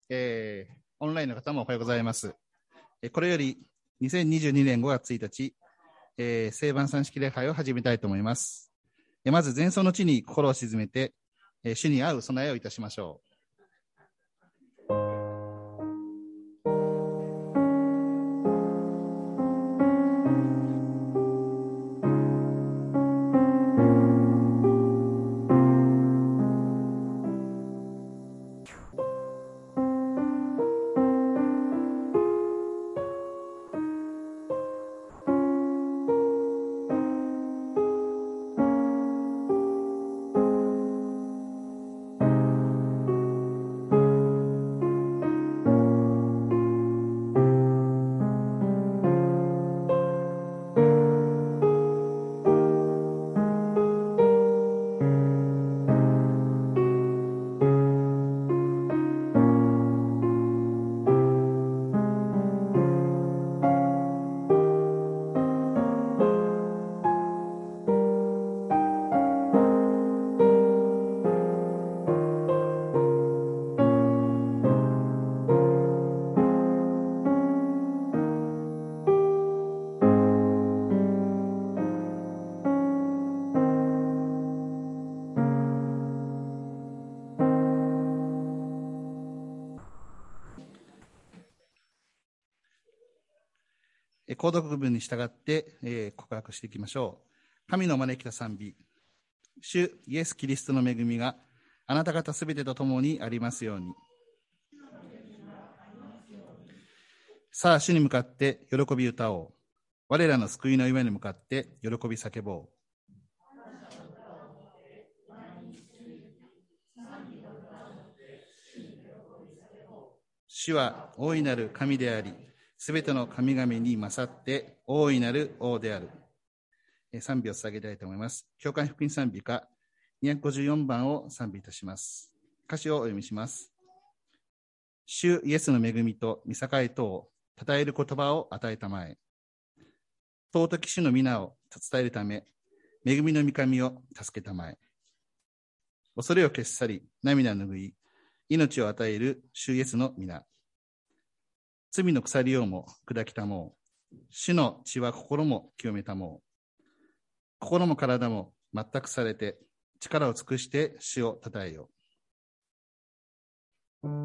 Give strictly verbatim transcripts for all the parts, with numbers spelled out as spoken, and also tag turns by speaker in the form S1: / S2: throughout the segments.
S1: えー、オンラインの方もおはようございます。これよりにせんにじゅうにねんごがつついたち、えー、聖晩餐式礼拝を始めたいと思います。まず前奏の地に心を鎮めて、えー、主に会う備えをいたしましょう。購読文に従って、えー、告白していきましょう。神の招きた賛美。主イエス・キリストの恵みがあなた方すべてと共にありますように。さあ、主に向かって喜び歌おう。我らの救いの夢に向かって喜び叫ぼう。主は大いなる神であり、すべての神々に勝って大いなる王である。賛美を捧げたいと思います。教会福音賛美歌にひゃくごじゅうよんばんを賛美いたします。歌詞をお読みします。主イエスの恵みと御栄とを称える言葉を与えたまえ。尊き主の皆を伝えるため、恵みの御神を助けたまえ。恐れを消し去り、涙拭い、命を与える主イエスの皆。罪の鎖をも砕きたもう。主の血は心も清めたもう。心も体も全くされて、力を尽くして主をたたえよう。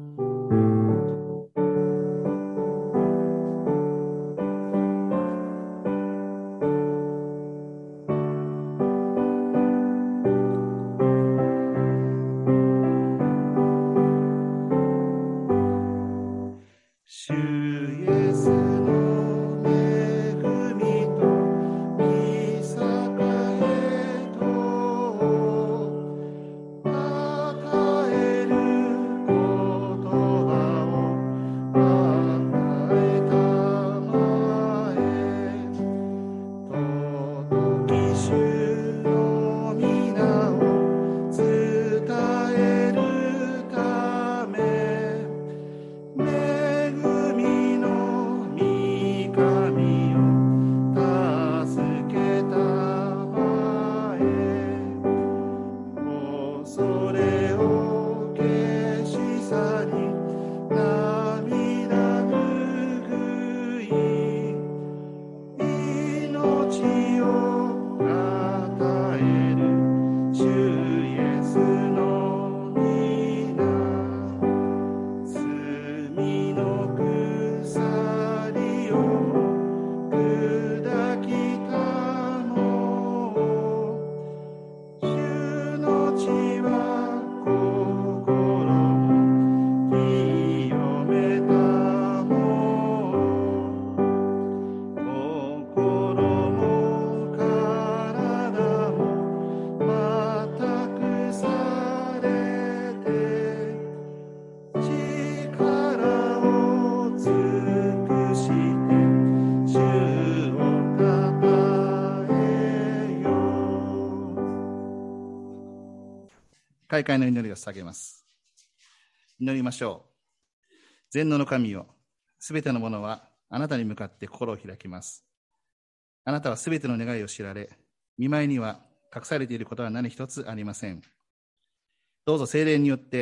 S1: 開会の祈りを捧げます。祈りましょう。全能の神よ、すべてのものはあなたに向かって心を開きます。あなたはすべての願いを知られ、御前には隠されていることは何一つありません。どうぞ聖霊によって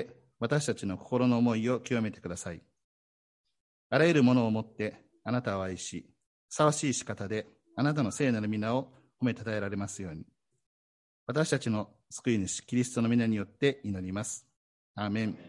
S1: 私たちの心の思いを清めてください。あらゆるものをもってあなたを愛し、ふさわしい仕方であなたの聖なる皆を褒めたたえられますように。私たちの救い主キリストの皆によって祈ります。アーメン。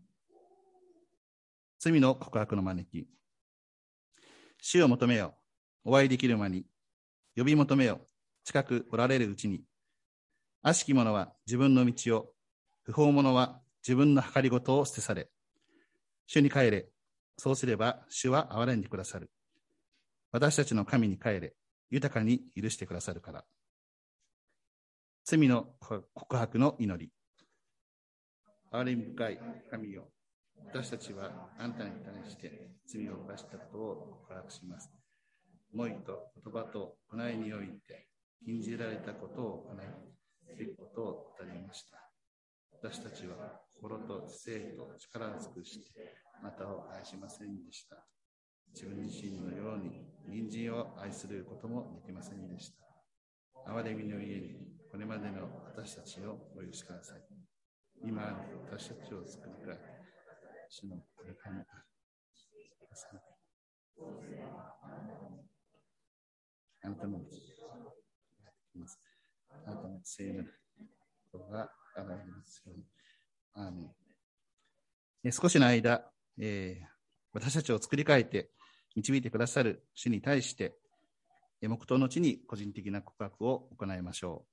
S1: 罪の告白の招き。主を求めよ、お会いできる間に。呼び求めよ、近くおられるうちに。悪しき者は自分の道を、不法者は自分の計りごとを捨て去れ。主に帰れ。そうすれば主は憐れんでくださる。私たちの神に帰れ。豊かに許してくださるから。罪の告白の祈り。憐れみ深い神よ、私たちはあなたに対して罪を犯したことを告白します。思いと言葉と行いにおいて禁じられたことを行い、すべきことを語りました。私たちは心と知性と力を尽くしてあなたを愛しませんでした。自分自身のように隣人を愛することもできませんでした。憐れみの家にこれまでの私たちをお許しください。今ある私たちを作り変え、主のこれからください。あなたのあなたの聖なることが現れますように。アーメン。少しの間、えー、私たちを作り変えて導いてくださる主に対して、黙祷の地に個人的な告白を行いましょう。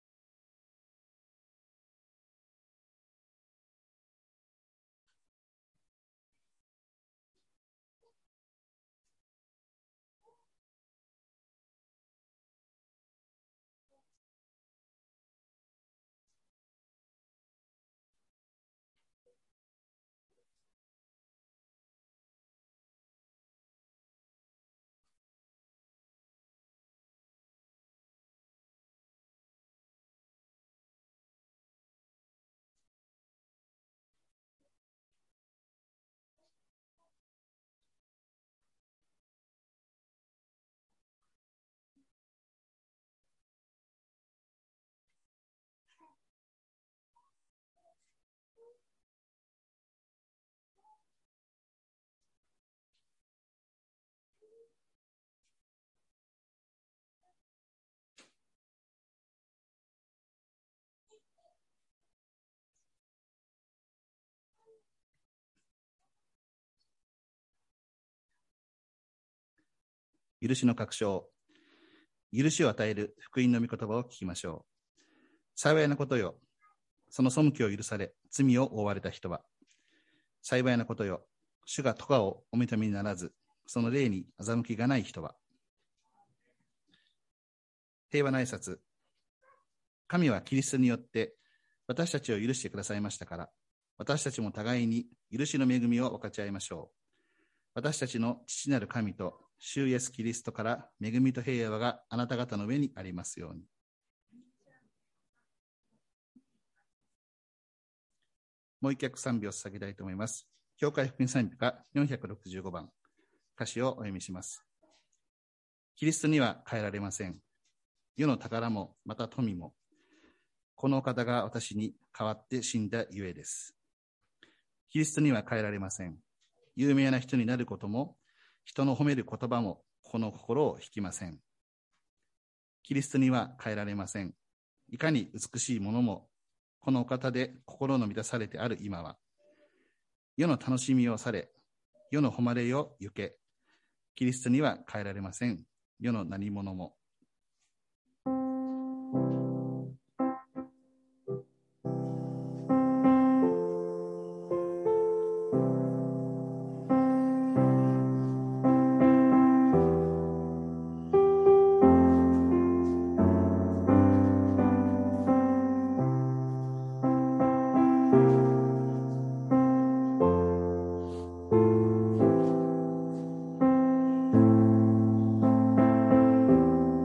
S1: 許しの確証。許しを与える福音の御言葉を聞きましょう。幸いなことよ、その背きを許され罪を負われた人は。幸いなことよ、主が咎をお認めにならずその霊に欺きがない人は。平和な挨拶。神はキリストによって私たちを許してくださいましたから、私たちも互いに許しの恵みを分かち合いましょう。私たちの父なる神と主イエスキリストから恵みと平和があなた方の上にありますように。もう一曲賛美を捧げたいと思います。教会福音賛美歌よんひゃくろくじゅうごばん、歌詞をお読みします。キリストには変えられません。世の宝もまた富も、このお方が私に代わって死んだゆえです。キリストには変えられません。有名な人になることも、人の褒める言葉も、この心を引きません。キリストには変えられません。いかに美しいものも、このお方で心の満たされてある今は、世の楽しみをされ、世の誉れを行け、キリストには変えられません。世の何者も。
S2: 「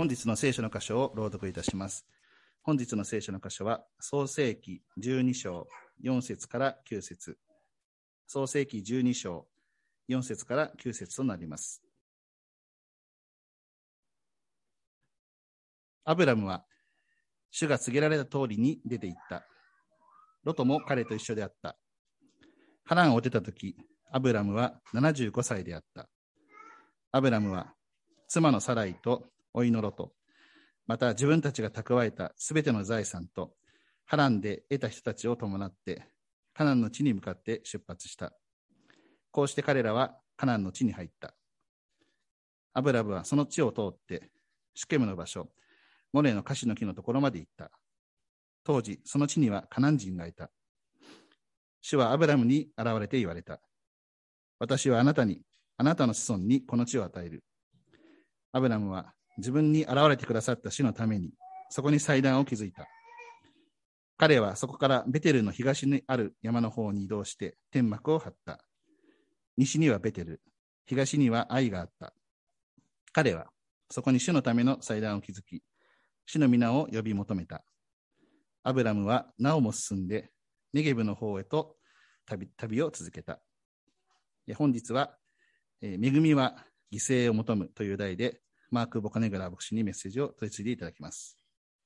S1: 日の聖書の箇所を朗読いたします。本日の聖書の箇所は、創世記じゅうに章よん節からきゅう節。創世記じゅうに章よん節からきゅう節となります。アブラムは、主が告げられた通りに出て行った。ロトも彼と一緒であった。ハランを出たとき、アブラムはななじゅうごさいであった。アブラムは、妻のサライと甥のロト、また自分たちが蓄えたすべての財産と、ハランで得た人たちを伴って、カナンの地に向かって出発した。こうして彼らはカナンの地に入った。アブラムはその地を通って、シュケムの場所、モレのカシの木のところまで行った。当時、その地にはカナン人がいた。主はアブラムに現れて言われた。私はあなたに、あなたの子孫にこの地を与える。アブラムは自分に現れてくださった主のために、そこに祭壇を築いた。彼はそこからベテルの東にある山の方に移動して天幕を張った。西にはベテル、東にはアイがあった。彼はそこに主のための祭壇を築き、主の皆を呼び求めた。アブラムはなおも進んで、ネゲブの方へと 旅, 旅を続けた。本日は、えー、恵みは犠牲を求むという題で、マーク・ボカネグラ牧師にメッセージを取り次いでいただきます。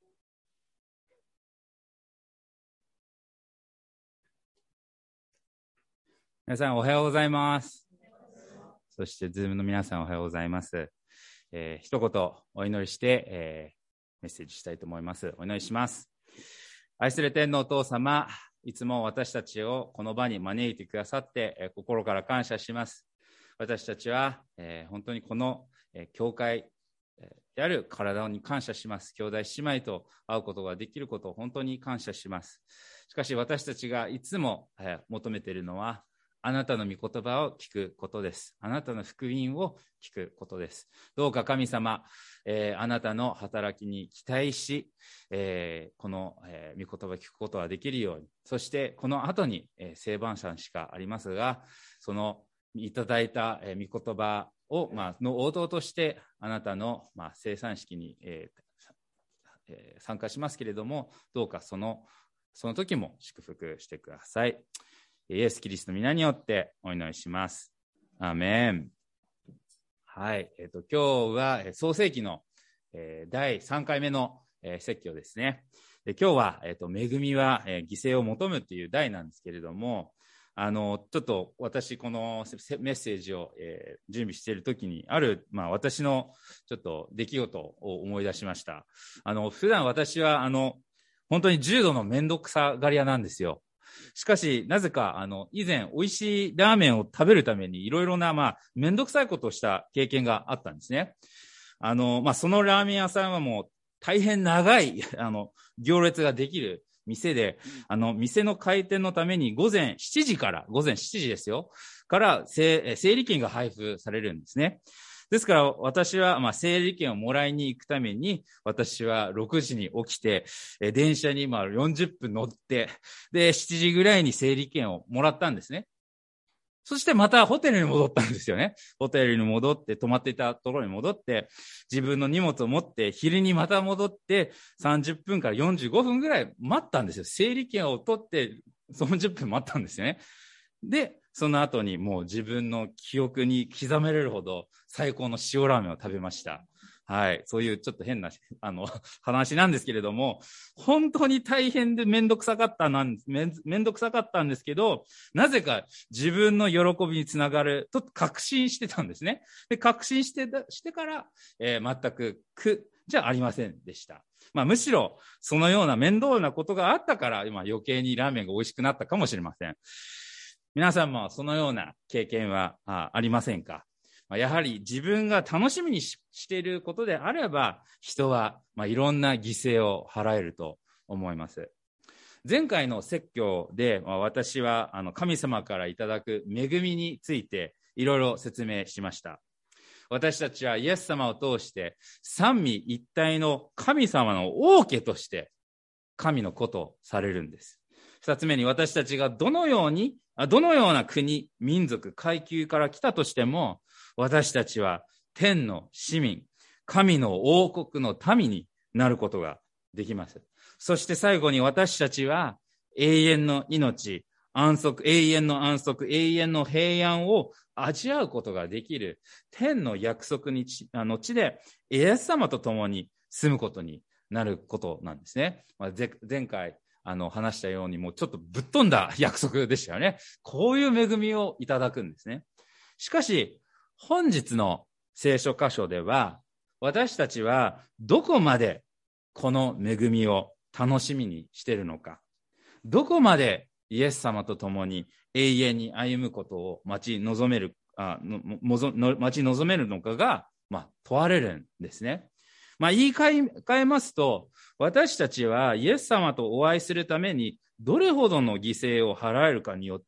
S2: 皆さんおはようございます。そしてズームの皆さんおはようございます。えー、一言お祈りして、えー、メッセージしたいと思います。お祈りします。愛する天のお父様、いつも私たちをこの場に招いてくださって、えー、心から感謝します。私たちは、えー、本当にこの、えー、教会である体に感謝します。兄弟姉妹と会うことができることを本当に感謝します。しかし私たちがいつも、えー、求めているのは、あなたの御言葉を聞くことです。あなたの福音を聞くことです。どうか神様、えー、あなたの働きに期待し、えー、この、えー、御言葉を聞くことができるように、そしてこの後に、えー、聖番者しかありますが、そのいただいた、えー、御言葉を、まあ、の応答としてあなたの、まあ、生産式に、えーえー、参加しますけれども、どうかそのその時も祝福してください。イエス・キリストの皆によってお祈りします。アーメン。はい、えっと今日は創世記の、えー、だいさんかいめの、えー、説教ですね。で今日は、えっと恵みは、えー、犠牲を求むという題なんですけれども、あのちょっと私このメッセージを、えー、準備しているときにある、まあ、私のちょっと出来事を思い出しました。あの普段私はあの本当に重度のめんどくさがり屋なんですよ。しかし、なぜか、あの、以前、美味しいラーメンを食べるために、いろいろな、まあ、めんどくさいことをした経験があったんですね。あの、まあ、そのラーメン屋さんはもう、大変長い、あの、行列ができる店で、あの、店の開店のために、午前しちじから、午前しちじですよ、から、整理券が配布されるんですね。ですから私はまあ整理券をもらいに行くために、私はろくじに起きて、え電車にまあよんじゅっぷん乗って、で、しちじぐらいに整理券をもらったんですね。そしてまたホテルに戻ったんですよね。ホテルに戻って、泊まっていたところに戻って、自分の荷物を持って、昼にまた戻って、さんじゅっぷんからよんじゅうごふんぐらい待ったんですよ。整理券を取って、よんじゅっぷん待ったんですよね。で、その後にもう自分の記憶に刻めれるほど最高の塩ラーメンを食べました。はい。そういうちょっと変な、あの、話なんですけれども、本当に大変でめんどくさかったなんめん、めんどくさかったんですけど、なぜか自分の喜びにつながると確信してたんですね。で、確信してた、してから、えー、全く苦じゃありませんでした。まあ、むしろ、そのような面倒なことがあったから、今余計にラーメンが美味しくなったかもしれません。皆さんもそのような経験は あ, ありませんか？やはり自分が楽しみに し, していることであれば、人はまあいろんな犠牲を払えると思います。前回の説教で、まあ、私はあの神様からいただく恵みについていろいろ説明しました。私たちはイエス様を通して三位一体の神様の王家として神の子とされるんです。二つ目に、私たちがどのようにどのような国、民族、階級から来たとしても、私たちは天の市民、 神の王国の民になることができます。そして最後に私たちは永遠の命、安息、永遠の安息、永遠の平安を味わうことができる天の約束にちあの地でイエス様と共に住むことになることなんですね。まあ、前回あの話したようにもうちょっとぶっ飛んだ約束でしたよね。こういう恵みをいただくんですね。しかし本日の聖書箇所では私たちはどこまでこの恵みを楽しみにしているのか、どこまでイエス様と共に永遠に歩むことを待ち望める、あのもぞの待ち望めるのかが、まあ、問われるんですね。まあ、言い換え、換えますと、私たちはイエス様とお会いするためにどれほどの犠牲を払えるかによって、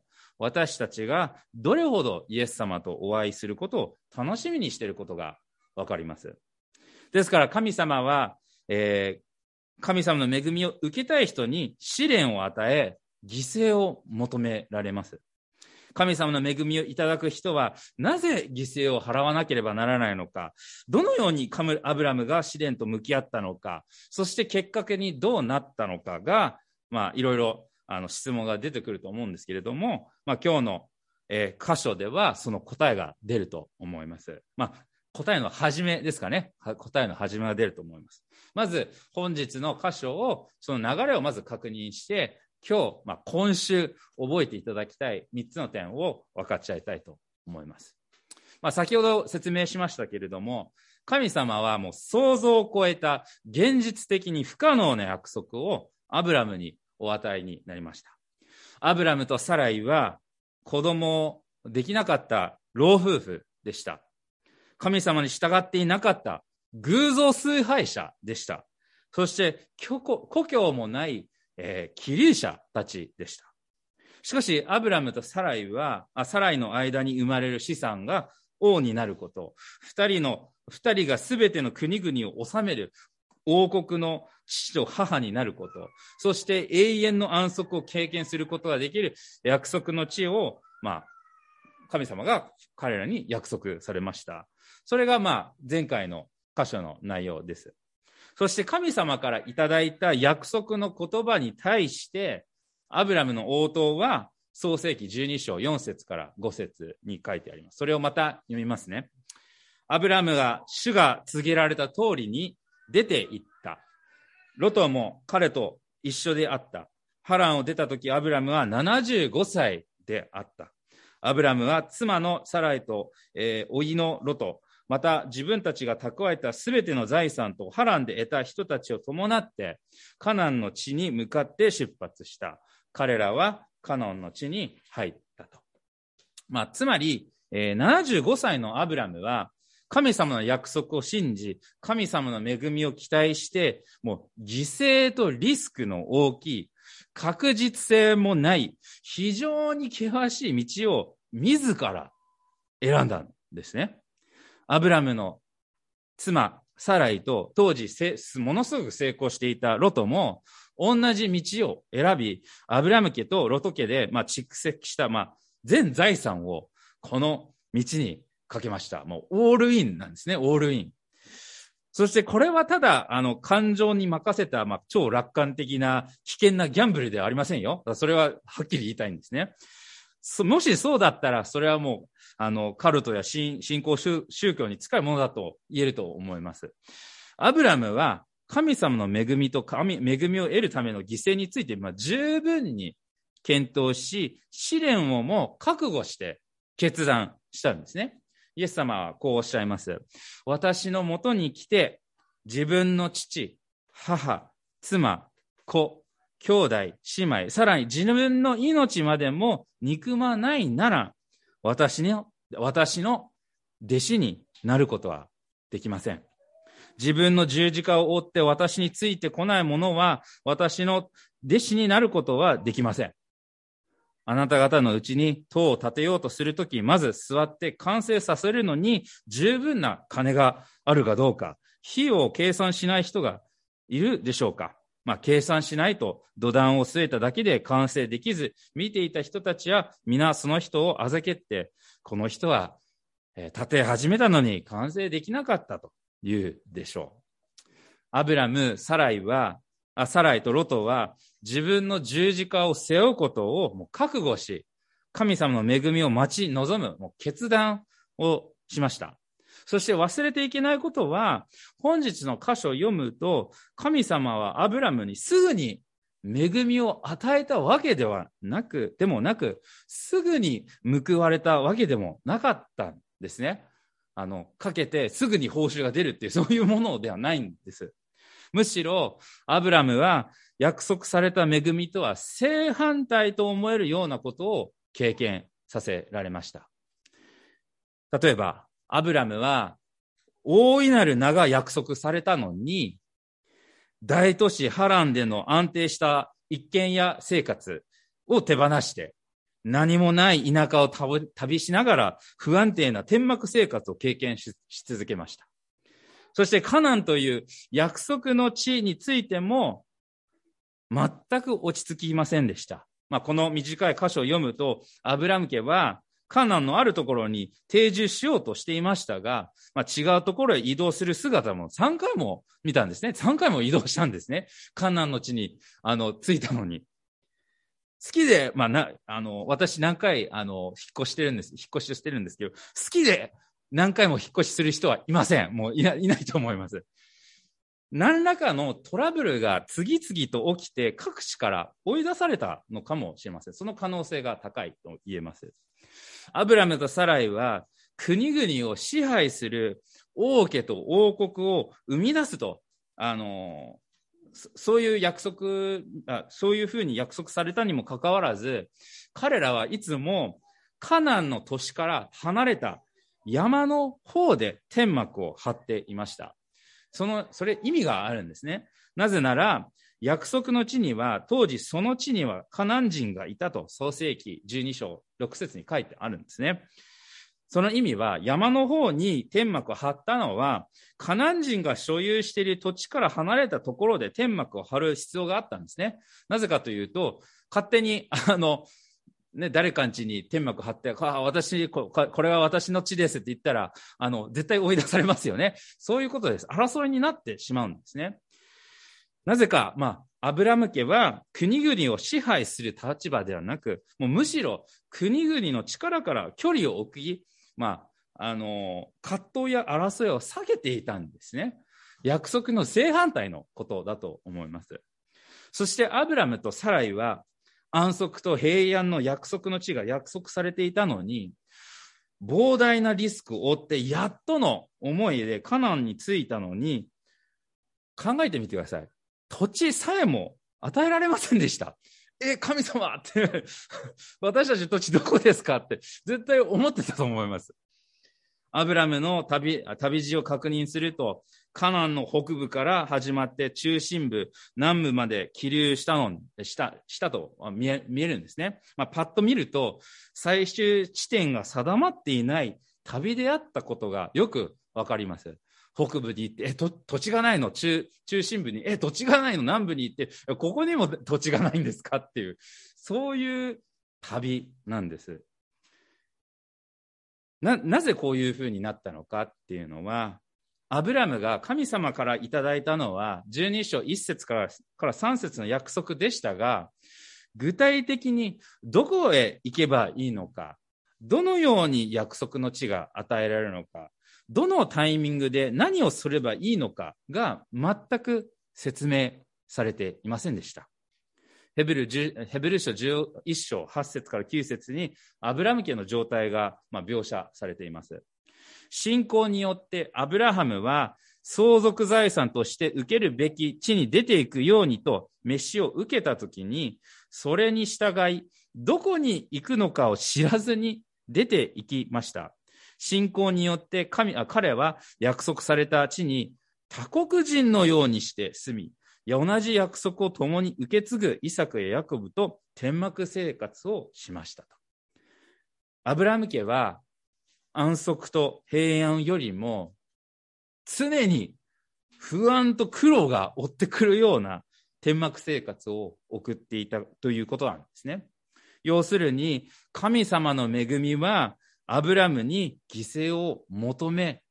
S2: 私たちがどれほどイエス様とお会いすることを楽しみにしていることがわかります。ですから神様は、えー神様の恵みを受けたい人に試練を与え、犠牲を求められます。神様の恵みをいただく人は、なぜ犠牲を払わなければならないのか、どのようにアブラムが試練と向き合ったのか、そして結果的にどうなったのかが、まあ、いろいろあの質問が出てくると思うんですけれども、まあ、今日の、えー、箇所ではその答えが出ると思います。まあ答えの始めですかね。答えの始めが出ると思います。まず、本日の箇所を、その流れをまず確認して、今日、まあ、今週覚えていただきたいみっつの点を分かち合いたいと思います。まあ、先ほど説明しましたけれども、神様はもう想像を超えた現実的に不可能な約束をアブラムにお与えになりました。アブラムとサライは子供できなかった老夫婦でした。神様に従っていなかった偶像崇拝者でした。そして故郷もない、えー、希留者たちでした。しかしアブラムとサライはあサライの間に生まれる子孫が王になること、二人の二人がすべての国々を治める王国の父と母になること、そして永遠の安息を経験することができる約束の地を、まあ、神様が彼らに約束されました。それがまあ前回の箇所の内容です。そして神様からいただいた約束の言葉に対して、アブラムの応答は創世記じゅうに章よん節からご節に書いてあります。それをまた読みますね。アブラムが主が告げられた通りに出て行った。ロトも彼と一緒であった。ハランを出たときアブラムはななじゅうごさいであった。アブラムは妻のサライと、えー、甥のロト、また自分たちが蓄えたすべての財産とハランで得た人たちを伴ってカナンの地に向かって出発した。彼らはカナンの地に入ったと。まあ、つまり、えー、ななじゅうごさいのアブラムは神様の約束を信じ、神様の恵みを期待して、もう犠牲とリスクの大きい、確実性もない、非常に険しい道を自ら選んだんですね。アブラムの妻、サライと当時ものすごく成功していたロトも同じ道を選び、アブラム家とロト家で、まあ、蓄積した、まあ、全財産をこの道にかけました。もうオールインなんですね、オールイン。そしてこれはただ、あの、感情に任せた、まあ、超楽観的な危険なギャンブルではありませんよ。それははっきり言いたいんですね。もしそうだったら、それはもう、あの、カルトや信仰宗教に近いものだと言えると思います。アブラムは神様の恵みと神恵みを得るための犠牲について、まあ、十分に検討し、試練をも覚悟して決断したんですね。イエス様はこうおっしゃいます。私のもとに来て、自分の父、母、妻、子、兄弟、姉妹、さらに自分の命までも憎まないなら、私の、私の弟子になることはできません。自分の十字架を追って私についてこない者は、私の弟子になることはできません。あなた方のうちに塔を建てようとするとき、まず座って完成させるのに十分な金があるかどうか、費用を計算しない人がいるでしょうか。まあ、計算しないと土壇を据えただけで完成できず、見ていた人たちは皆その人をあざけって、この人は建て始めたのに完成できなかったと言うでしょう。アブラム、サライは、あサライとロトは自分の十字架を背負うことをもう覚悟し、神様の恵みを待ち望むもう決断をしました。そして忘れていけないことは、本日の箇所を読むと、神様はアブラムにすぐに恵みを与えたわけではなく、でもなく、すぐに報われたわけでもなかったんですね。あの、かけてすぐに報酬が出るっていう、そういうものではないんです。むしろ、アブラムは約束された恵みとは正反対と思えるようなことを経験させられました。例えば、アブラムは大いなる名が約束されたのに、大都市ハランでの安定した一軒家生活を手放して、何もない田舎を旅しながら不安定な天幕生活を経験 し, し続けました。そしてカナンという約束の地についても全く落ち着きませんでした。まあ、この短い箇所を読むと、アブラム家はカナンのあるところに定住しようとしていましたが、まあ、違うところへ移動する姿もさんかいも見たんですね。さんかいも移動したんですね。カナンの地にあの着いたのに。好きで、まあな、あの、私何回、あの、引っ越してるんです。引っ越しをしてるんですけど、好きで何回も引っ越しする人はいません。もういな、いないと思います。何らかのトラブルが次々と起きて、各地から追い出されたのかもしれません。その可能性が高いと言えます。アブラムとサライは、国々を支配する王家と王国を生み出すと、あの、そういう約束、あそういうふうに約束されたにもかかわらず、彼らはいつもカナンの都市から離れた山の方で天幕を張っていました。その、それ意味があるんですね。なぜなら、約束の地には、当時その地にはカナン人がいたと、創世記じゅうに章ろく節に書いてあるんですね。その意味は、山の方に天幕を張ったのは、カナン人が所有している土地から離れたところで天幕を張る必要があったんですね。なぜかというと、勝手に、あの、ね、誰かん家に天幕張って、あ、私こ、これは私の地ですって言ったら、あの、絶対追い出されますよね。そういうことです。争いになってしまうんですね。なぜか、まあ、アブラム家は国々を支配する立場ではなく、もうむしろ国々の力から距離を置き、まあ、あの、葛藤や争いを避けていたんですね。約束の正反対のことだと思います。そしてアブラムとサライは安息と平安の約束の地が約束されていたのに、膨大なリスクを負ってやっとの思いでカナンに着いたのに、考えてみてください。土地さえも与えられませんでした。え、神様って私たちの土地どこですかって絶対思ってたと思います。アブラムの旅、旅路を確認すると、カナンの北部から始まって中心部、南部まで起立したの、した、したと見え、見えるんですね。まあ、パッと見ると、最終地点が定まっていない旅であったことがよくわかります。北部に行って、え、と、土地がないの？中、中心部に、え、土地がないの？南部に行って、ここにも土地がないんですかっていう、そういう旅なんです。な、なぜこういうふうになったのかっていうのは、アブラムが神様からいただいたのは、じゅうに章いち節から、からさん節の約束でしたが、具体的にどこへ行けばいいのか、どのように約束の地が与えられるのか、どのタイミングで何をすればいいのかが全く説明されていませんでした。ヘブル、ヘブル書じゅういち章はち節からきゅう節にアブラム家の状態が描写されています。信仰によってアブラハムは相続財産として受けるべき地に出ていくようにと召しを受けたときに、それに従いどこに行くのかを知らずに出て行きました。信仰によって神、あ、彼は約束された地に他国人のようにして住み、同じ約束を共に受け継ぐイサクやヤコブと天幕生活をしましたと。アブラム家は安息と平安よりも常に不安と苦労が追ってくるような天幕生活を送っていたということなんですね。要するに神様の恵みはアブラムに犠牲を求め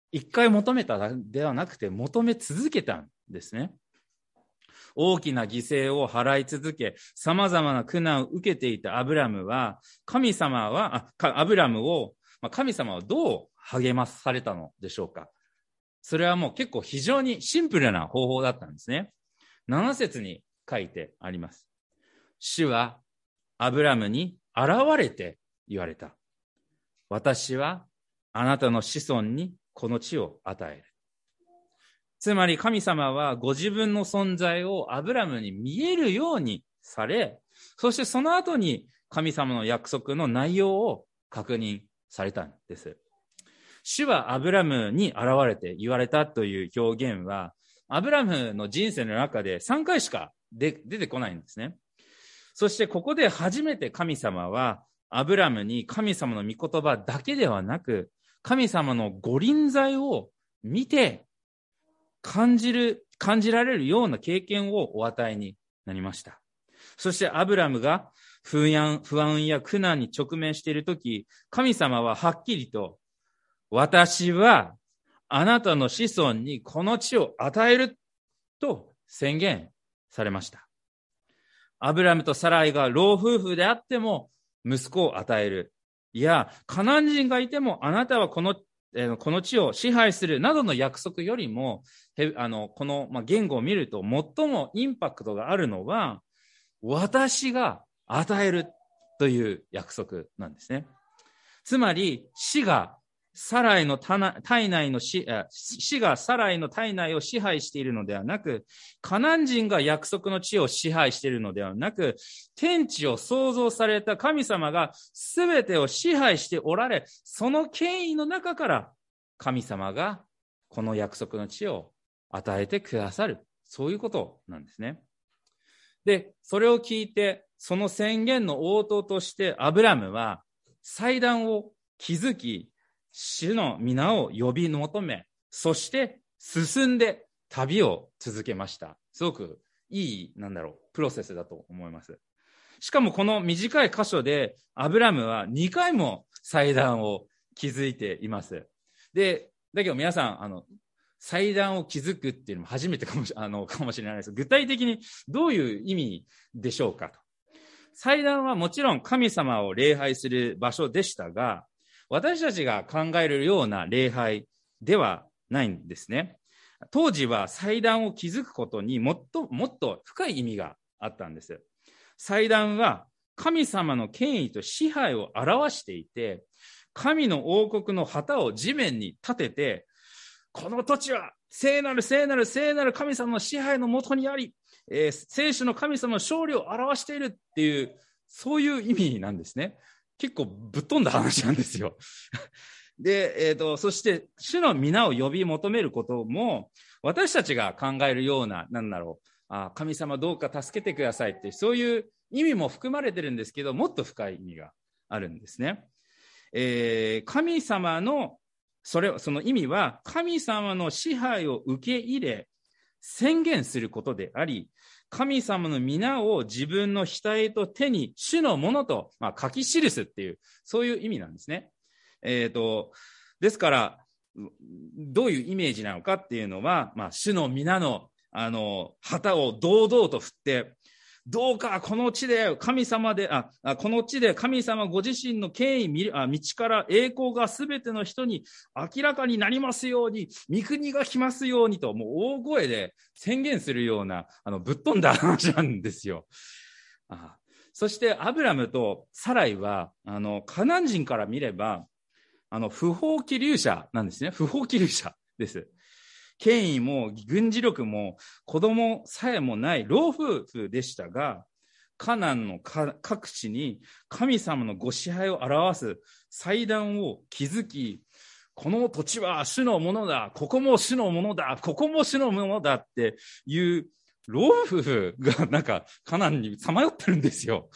S2: 一回求めたではなくて求め続けたんですね。大きな犠牲を払い続け、様々な苦難を受けていたアブラムは、神様は、あアブラムを、神様はどう励まされたのでしょうか。それはもう結構非常にシンプルな方法だったんですね。なな節に書いてあります。主はアブラムに現れて言われた。私はあなたの子孫にこの地を与える。つまり神様はご自分の存在をアブラムに見えるようにされ、そしてその後に神様の約束の内容を確認されたんです。主はアブラムに現れて言われたという表現は、アブラムの人生の中でさんかいしか出てこないんですね。そしてここで初めて神様はアブラムに神様の御言葉だけではなく、神様のご臨在を見て感じる、感じられるような経験をお与えになりました。そしてアブラムが不安、不安や苦難に直面しているとき、神様ははっきりと、私はあなたの子孫にこの地を与えると宣言されました。アブラムとサライが老夫婦であっても息子を与える。いや、カナン人がいてもあなたはこの、えー、この地を支配するなどの約束よりも、あの、この、まあ、言語を見ると最もインパクトがあるのは、私が与えるという約束なんですね。つまり、死がサライの体内の死、死がサライの体内を支配しているのではなく、カナン人が約束の地を支配しているのではなく、天地を創造された神様が全てを支配しておられ、その権威の中から神様がこの約束の地を与えてくださる。そういうことなんですね。で、それを聞いて、その宣言の応答としてアブラムは祭壇を築き、主の皆を呼び求め、そして進んで旅を続けました。すごくいい、なんだろう、プロセスだと思います。しかもこの短い箇所で、アブラムはにかいも祭壇を築いています。で、だけど皆さん、あの、祭壇を築くっていうのも初めてかもし、あの、かもしれないです。具体的にどういう意味でしょうかと。祭壇はもちろん神様を礼拝する場所でしたが、私たちが考えるような礼拝ではないんですね。当時は祭壇を築くことにもっともっと深い意味があったんです。祭壇は神様の権威と支配を表していて、神の王国の旗を地面に立てて、この土地は聖なる聖なる聖なる神様の支配のもとにあり、えー、聖書の神様の勝利を表しているっていう、そういう意味なんですね。結構ぶっ飛んだ話なんですよ。で、えっと、そして、主の皆を呼び求めることも、私たちが考えるような、なんだろう、あ、神様どうか助けてくださいって、そういう意味も含まれてるんですけど、もっと深い意味があるんですね。えー、神様の、それ、その意味は、神様の支配を受け入れ、宣言することであり、神様の皆を自分の額と手に主のものと、まあ、書き記すっていう、そういう意味なんですね。えっと、ですから、どういうイメージなのかっていうのは、まあ、主の皆の、あの、旗を堂々と振って、どうかこの地で神様で、あ、この地で神様ご自身の権威、道から栄光がすべての人に明らかになりますように、御国が来ますようにと、もう大声で宣言するような、あの、ぶっ飛んだ話なんですよ。あ、そして、アブラムとサライは、あの、カナン人から見れば、あの、不法気流者なんですね。不法気流者です。権威も軍事力も子供さえもない老夫婦でしたが、カナンの各地に神様のご支配を表す祭壇を築き、この土地は主のものだ、ここも主のものだ、ここも主のものだっていう老夫婦がなんかカナンにさまよってるんですよ。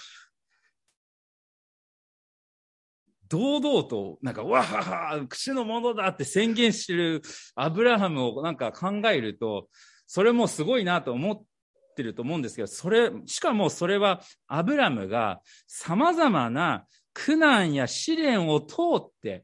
S2: 堂々と、なんか、わはは、主のものだって宣言してるアブラハムをなんか考えると、それもすごいなと思ってると思うんですけど、それ、しかもそれはアブラムが様々な苦難や試練を通って、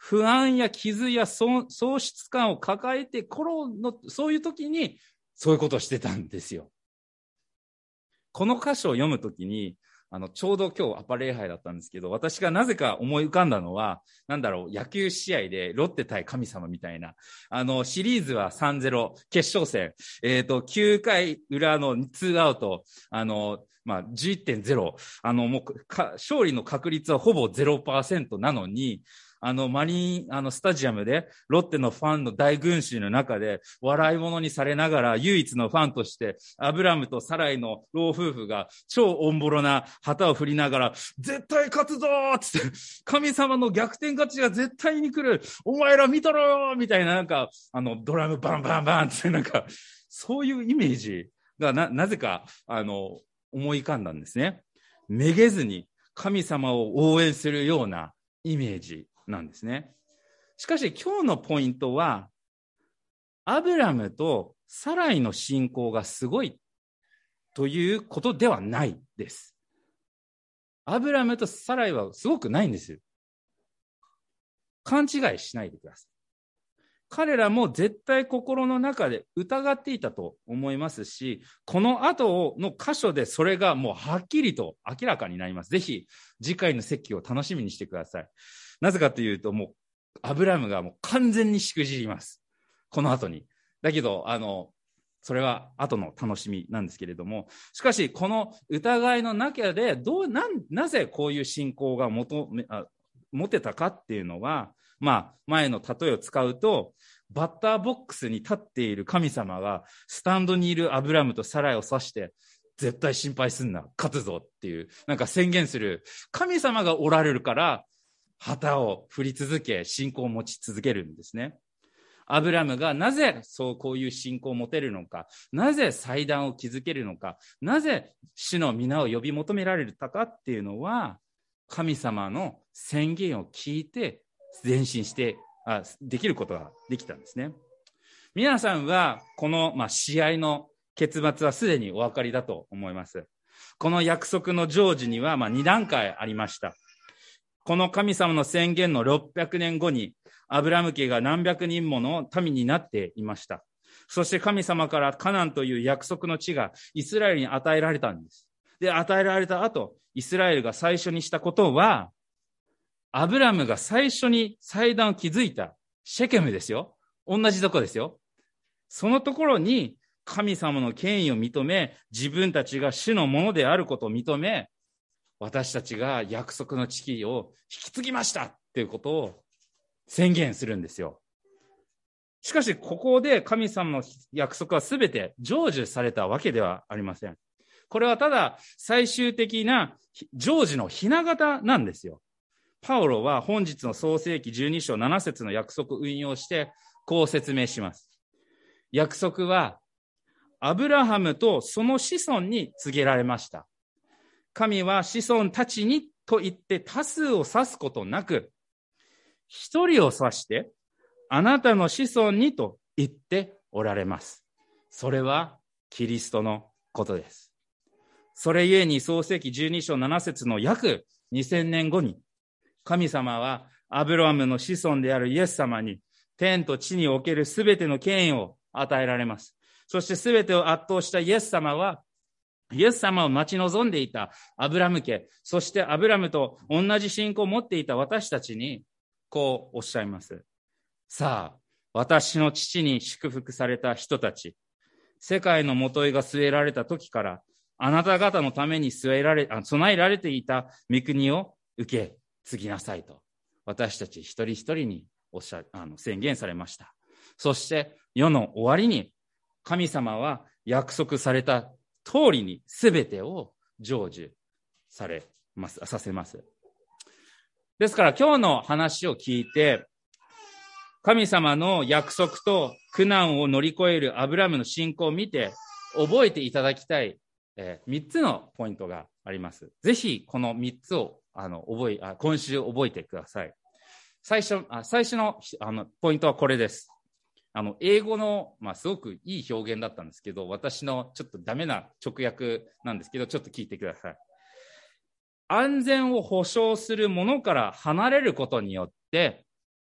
S2: 不安や傷や喪失感を抱えて頃の、そういう時にそういうことをしてたんですよ。この箇所を読むときに、あの、ちょうど今日アパ礼拝だったんですけど、私がなぜか思い浮かんだのは、なんだろう、野球試合でロッテ対神様みたいな、あの、シリーズは さんたいゼロ、決勝戦、えっと、きゅうかい裏のツーアウト、あの、まあ、じゅういってんゼロ、あの、もうか、勝利の確率はほぼ ゼロパーセント なのに、あの、マリン、あの、スタジアムで、ロッテのファンの大群衆の中で、笑い物にされながら、唯一のファンとして、アブラムとサライの老夫婦が、超オンボロな旗を振りながら、絶対勝つぞーつって、神様の逆転勝ちが絶対に来る、お前ら見とろよみたいな、なんか、あの、ドラムバンバンバンって、なんか、そういうイメージが、な、なぜか、あの、思い浮かんだんですね。めげずに神様を応援するようなイメージなんですね。しかし今日のポイントは、アブラムとサライの信仰がすごいということではないです。アブラムとサライはすごくないんですよ。勘違いしないでください。彼らも絶対心の中で疑っていたと思いますし、この後の箇所でそれがもうはっきりと明らかになります。ぜひ次回の説教を楽しみにしてください。なぜかというと、もうアブラムがもう完全にしくじります。この後に。だけど、あの、それは後の楽しみなんですけれども、しかしこの疑いの中でどう、な、なぜこういう信仰が求め、あ、持てたかっていうのは、まあ、前の例えを使うと、バッターボックスに立っている神様が、スタンドにいるアブラムとサライを指して、絶対心配すんな、勝つぞっていう、なんか宣言する。神様がおられるから、旗を振り続け、信仰を持ち続けるんですね。アブラムがなぜそうこういう信仰を持てるのか、なぜ祭壇を築けるのか、なぜ主の皆を呼び求められたかっていうのは、神様の宣言を聞いて前進してあできることができたんですね。皆さんはこの、まあ、試合の結末はすでにお分かりだと思います。この約束の成就には、まあ、に段階ありました。この神様の宣言のろっぴゃくねんごにアブラム家が何百人もの民になっていました。そして神様からカナンという約束の地がイスラエルに与えられたんです。で、与えられた後、イスラエルが最初にしたことは、アブラムが最初に祭壇を築いたシェケムですよ。同じとこですよ。そのところに神様の権威を認め、自分たちが主のものであることを認め、私たちが約束の地を引き継ぎましたっていうことを宣言するんですよ。しかし、ここで神様の約束はすべて成就されたわけではありません。これはただ最終的な成就の雛形なんですよ。パウロは本日の創世記じゅうに章なな節の約束を引用してこう説明します。約束はアブラハムとその子孫に告げられました。神は子孫たちにと言って多数を指すことなく、一人を指してあなたの子孫にと言っておられます。それはキリストのことです。それゆえに創世記じゅうに章なな節の約にせんねんごに、神様はアブラハムの子孫であるイエス様に天と地におけるすべての権威を与えられます。そしてすべてを圧倒したイエス様は、イエス様を待ち望んでいたアブラム家、そしてアブラムと同じ信仰を持っていた私たちにこうおっしゃいます。さあ、私の父に祝福された人たち、世界のもといが据えられた時からあなた方のために据えられ、備えられていた御国を受け継ぎなさいと、私たち一人一人におっしゃあの宣言されました。そして世の終わりに神様は約束された通りに全てを成就されます、させます。ですから今日の話を聞いて、神様の約束と苦難を乗り越えるアブラムの信仰を見て覚えていただきたい、えー、みっつのポイントがあります。ぜひこのみっつをあの覚えあ今週覚えてください。最初あ最初のあのポイントはこれです。あの英語の、まあ、すごくいい表現だったんですけど、私のちょっとダメな直訳なんですけど、ちょっと聞いてください。安全を保障するものから離れることによって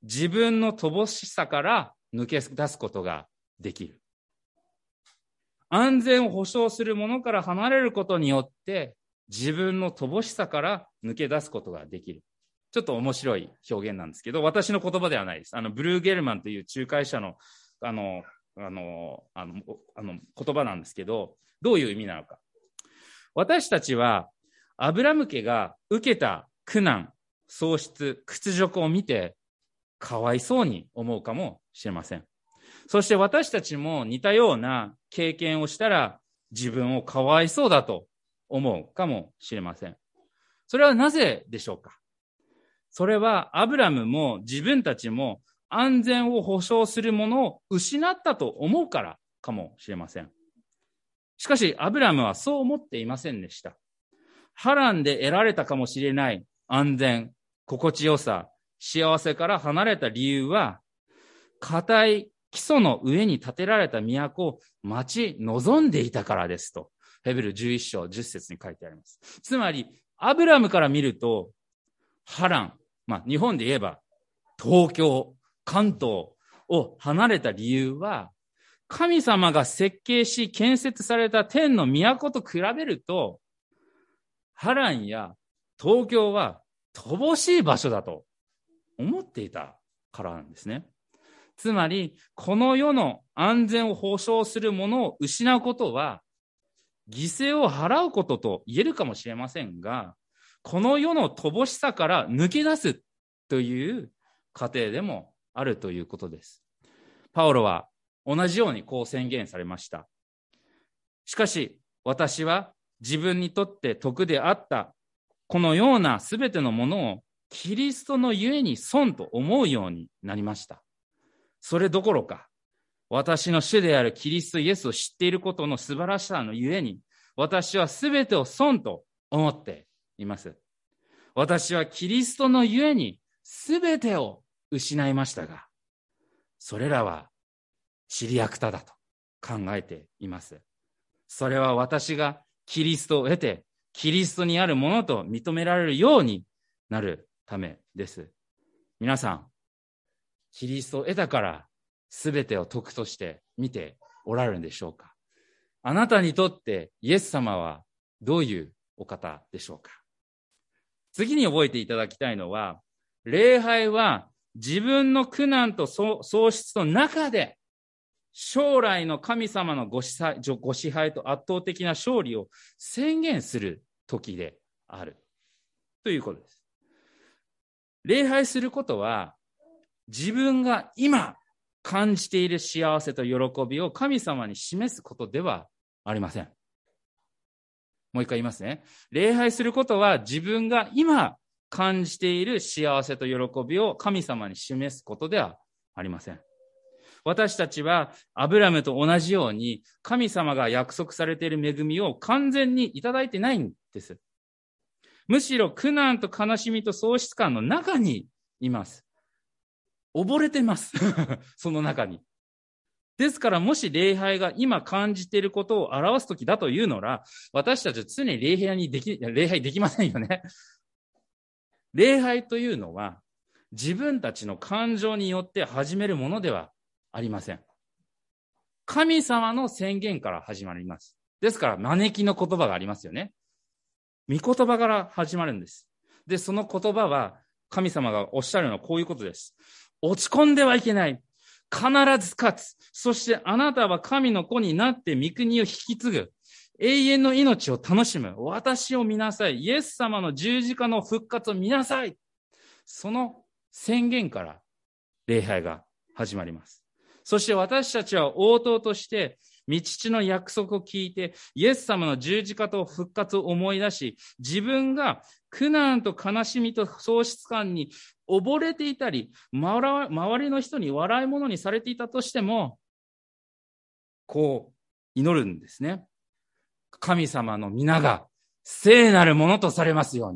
S2: 自分の乏しさから抜け出すことができる。安全を保障するものから離れることによって、自分の乏しさから抜け出すことができる。ちょっと面白い表現なんですけど、私の言葉ではないです。あの、ブルーゲルマンという仲介者の、あの、あの、あの、あの言葉なんですけど、どういう意味なのか。私たちは、アブラム家が受けた苦難、喪失、屈辱を見て、かわいそうに思うかもしれません。そして私たちも似たような経験をしたら、自分をかわいそうだと思うかもしれません。それはなぜでしょうか。それはアブラムも自分たちも安全を保障するものを失ったと思うからかもしれません。しかしアブラムはそう思っていませんでした。ハランで得られたかもしれない安全、心地よさ、幸せから離れた理由は、固い基礎の上に建てられた都を待ち望んでいたからですと、ヘブルじゅういっ章じゅっ節に書いてあります。つまり、アブラムから見ると、ハラン、まあ日本で言えば東京、関東を離れた理由は、神様が設計し建設された天の都と比べると、ハランや東京は乏しい場所だと思っていたからなんですね。つまり、この世の安全を保障するものを失うことは、犠牲を払うことと言えるかもしれませんが、この世の乏しさから抜け出すという過程でもあるということです。パウロは同じようにこう宣言されました。しかし、私は自分にとって得であったこのようなすべてのものをキリストのゆえに損と思うようになりました。それどころか、私の主であるキリストイエスを知っていることの素晴らしさのゆえに、私はすべてを損と思っています。私はキリストのゆえにすべてを失いましたが、それらは知り役だと考えています。それは私がキリストを得て、キリストにあるものと認められるようになるためです。皆さん、キリストを得たから全てを得として見ておられるんでしょうか。あなたにとってイエス様はどういうお方でしょうか。次に覚えていただきたいのは、礼拝は自分の苦難と喪失の中で将来の神様のご支配、ご支配と圧倒的な勝利を宣言する時であるということです。礼拝することは自分が今感じている幸せと喜びを神様に示すことではありません。もう一回言いますね。礼拝することは自分が今感じている幸せと喜びを神様に示すことではありません。私たちはアブラムと同じように神様が約束されている恵みを完全にいただいてないんです。むしろ苦難と悲しみと喪失感の中にいます。溺れてます。その中に。ですから、もし礼拝が今感じていることを表すときだというのら、私たちは常に礼拝にでき、礼拝できませんよね。礼拝というのは、自分たちの感情によって始めるものではありません。神様の宣言から始まります。ですから、招きの言葉がありますよね。御言葉から始まるんです。で、その言葉は、神様がおっしゃるのはこういうことです。落ち込んではいけない。必ず勝つ。そしてあなたは神の子になって御国を引き継ぐ。永遠の命を楽しむ。私を見なさい。イエス様の十字架の復活を見なさい。その宣言から礼拝が始まります。そして私たちは応答として、御父の約束を聞いて、イエス様の十字架と復活を思い出し、自分が苦難と悲しみと喪失感に溺れていたり、周りの人に笑い物にされていたとしても、こう祈るんですね。神様の皆が聖なるものとされますよう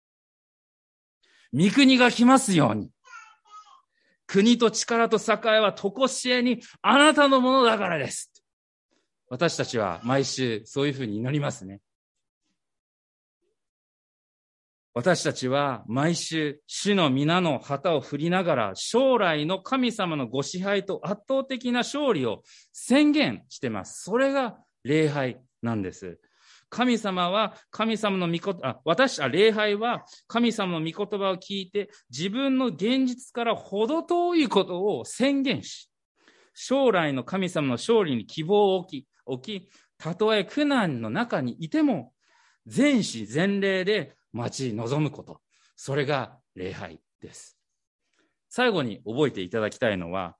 S2: に。御国が来ますように。国と力と栄はとこしえにあなたのものだからです。私たちは毎週そういうふうに祈りますね。 私たちは毎週、主の皆の旗を振りながら、将来の神様のご支配と圧倒的な勝利を宣言しています。それが礼拝なんです。神様は神様の御言葉、あ、私、あ、礼拝は神様の御言葉を聞いて、自分の現実から程遠いことを宣言し、将来の神様の勝利に希望を置き、置き、たとえ苦難の中にいても、全知全霊で待ち望むこと。それが礼拝です。最後に覚えていただきたいのは、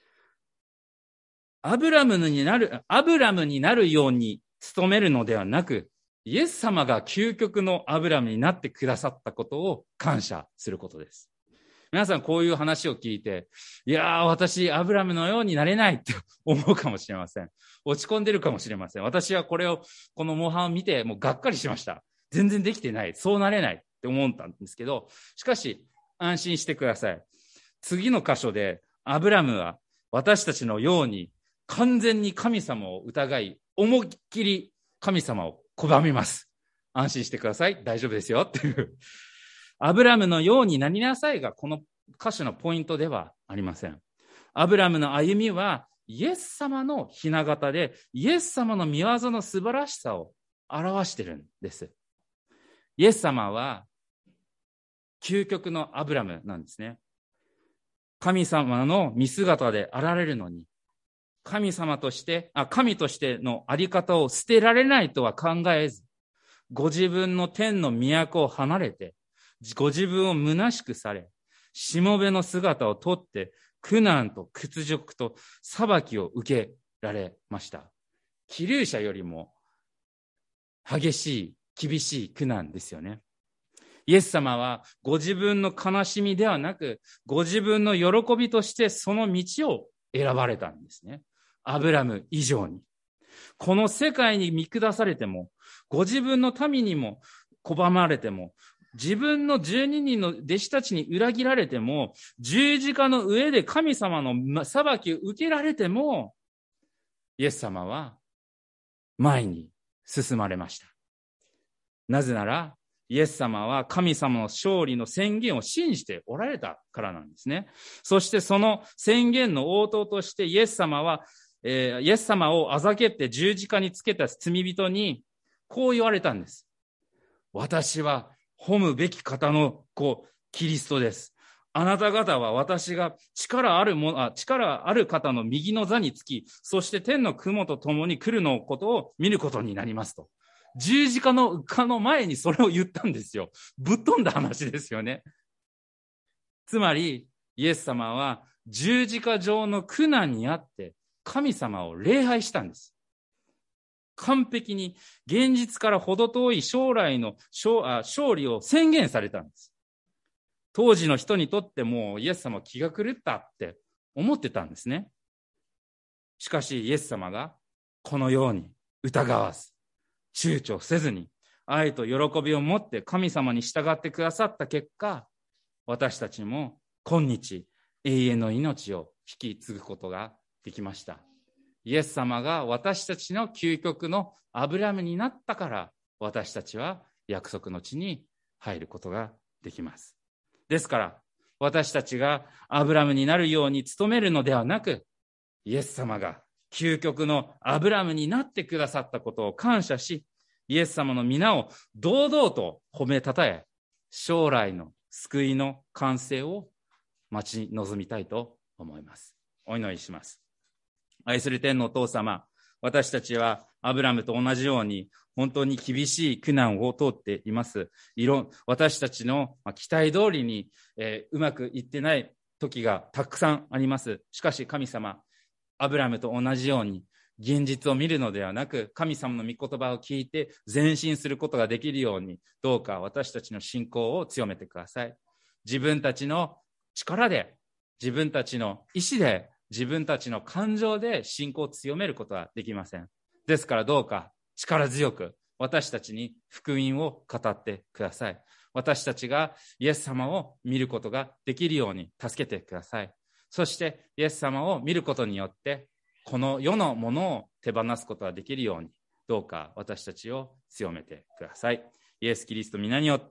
S2: アブラムになる、アブラムになるように努めるのではなく、イエス様が究極のアブラムになってくださったことを感謝することです。皆さんこういう話を聞いて、いやー私アブラムのようになれないって思うかもしれません。落ち込んでるかもしれません。私はこれを、この模範を見てもうがっかりしました。全然できてない。そうなれないって思ったんですけど、しかし安心してください。次の箇所でアブラムは私たちのように完全に神様を疑い、思いっきり神様を拒みます。安心してください。大丈夫ですよっていう。アブラムのようになりなさいがこの箇所のポイントではありません。アブラムの歩みはイエス様の雛形で、イエス様の御業の素晴らしさを表しているんです。イエス様は究極のアブラムなんですね。神様の見姿であられるのに、神様として、あ、神としてのあり方を捨てられないとは考えず、ご自分の天の都を離れて、ご自分を虚しくされ、しもべの姿をとって、苦難と屈辱と裁きを受けられました。希留者よりも激しい、厳しい苦難ですよね。イエス様はご自分の悲しみではなく、ご自分の喜びとしてその道を選ばれたんですね。アブラム以上に。この世界に見下されても、ご自分の民にも拒まれても、自分のじゅうににんの弟子たちに裏切られても、十字架の上で神様の裁きを受けられても、イエス様は前に進まれました。なぜなら、イエス様は神様の勝利の宣言を信じておられたからなんですね。そしてその宣言の応答としてイエス様は、えー、イエス様をあざけって十字架につけた罪人にこう言われたんです。私は褒むべき方の子、キリストです。あなた方は私が力あるもあ力ある方の右の座につき、そして天の雲と共に来るのことを見ることになりますと。十字架の架の前にそれを言ったんですよ。ぶっ飛んだ話ですよね。つまり、イエス様は十字架上の苦難にあって神様を礼拝したんです。完璧に現実から程遠い将来の勝利を宣言されたんです。当時の人にとってもイエス様は気が狂ったって思ってたんですね。しかしイエス様がこのように疑わず、躊躇せずに愛と喜びを持って神様に従ってくださった結果、私たちも今日永遠の命を引き継ぐことができました。イエス様が私たちの究極のアブラムになったから、私たちは約束の地に入ることができます。ですから、私たちがアブラムになるように努めるのではなく、イエス様が究極のアブラムになってくださったことを感謝し、イエス様の皆を堂々と褒めたたえ、将来の救いの完成を待ち望みたいと思います。お祈りします。愛する天のお父様、私たちはアブラムと同じように本当に厳しい苦難を通っています。いろ私たちの期待通りに、えー、うまくいってない時がたくさんあります。しかし神様、アブラムと同じように現実を見るのではなく、神様の御言葉を聞いて前進することができるように、どうか私たちの信仰を強めてください。自分たちの力で、自分たちの意志で、自分たちの感情で信仰を強めることはできません。ですからどうか力強く私たちに福音を語ってください。私たちがイエス様を見ることができるように助けてください。そしてイエス様を見ることによってこの世のものを手放すことができるように、どうか私たちを強めてください。イエス・キリスト皆によって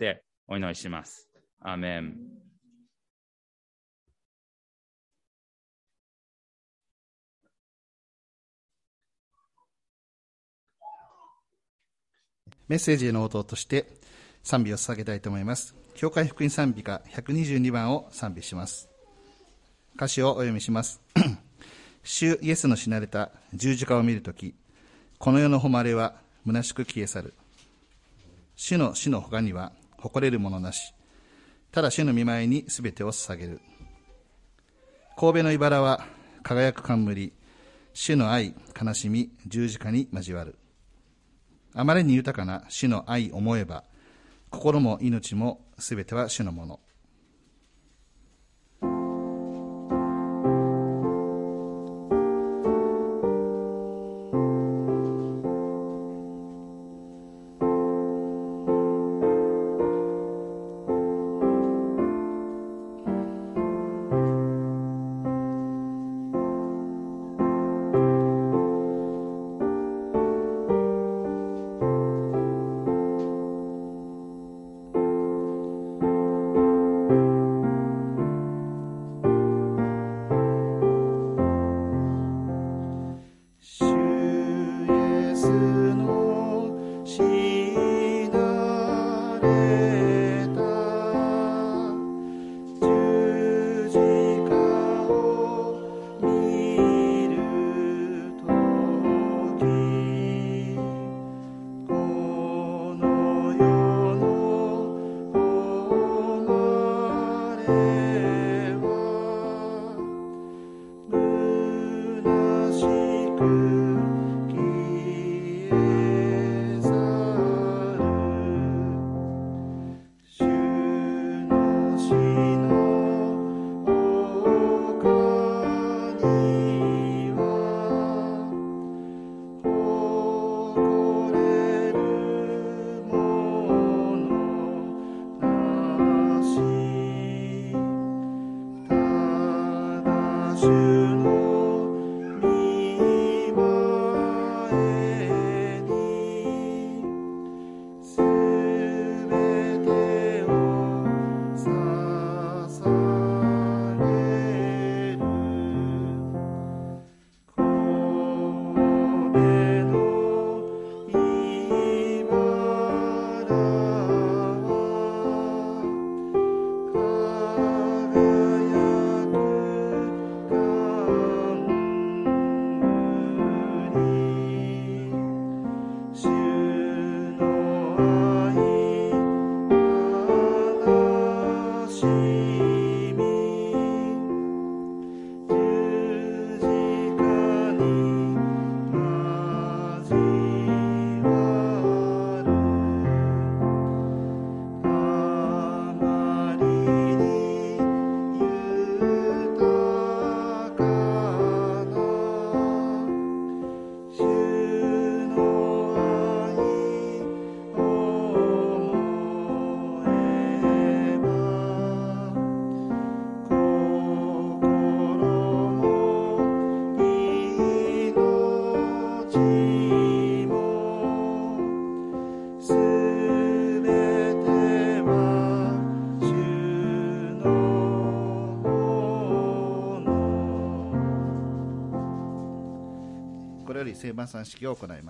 S2: お祈りします。アーメン。
S1: メッセージへの応答として賛美を捧げたいと思います。教会福音賛美歌ひゃくにじゅうにばんを賛美します。歌詞をお読みします。主イエスの死なれた十字架を見るとき、この世の誉れは虚しく消え去る。主の死の他には誇れるものなし。ただ主の御前にすべてを捧げる。神戸の茨は輝く冠、主の愛、悲しみ、十字架に交わる。あまりに豊かな主の愛思えば、心も命もすべては主のもの。聖晩餐式を行います。